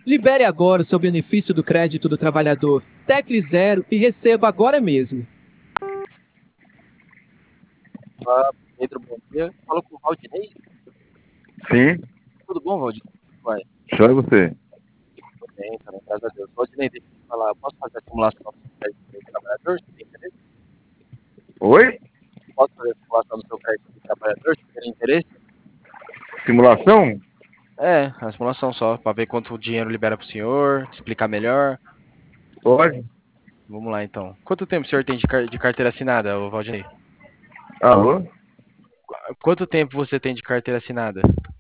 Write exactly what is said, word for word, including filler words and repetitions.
Libere agora o seu benefício do crédito do trabalhador. Tecle zero e receba agora mesmo. Olá, Pedro, bom dia. Falo com o Valdinei. Sim, Tudo bom, Valdinei? Vai, show é você. tudo bem, também, graças a Deus. Valdinei, deixa eu te falar, posso fazer a simulação do seu crédito de trabalhador? Você tem interesse? Oi? Posso fazer a simulação do seu crédito de trabalhador? Você tem interesse? Simulação? É, a simulação só, para ver quanto dinheiro libera para o senhor, te explicar melhor. Pode. Vamos lá, então. Quanto tempo o senhor tem de, car- de carteira assinada, ô Valdinei? Alô? Quanto tempo você tem de carteira assinada?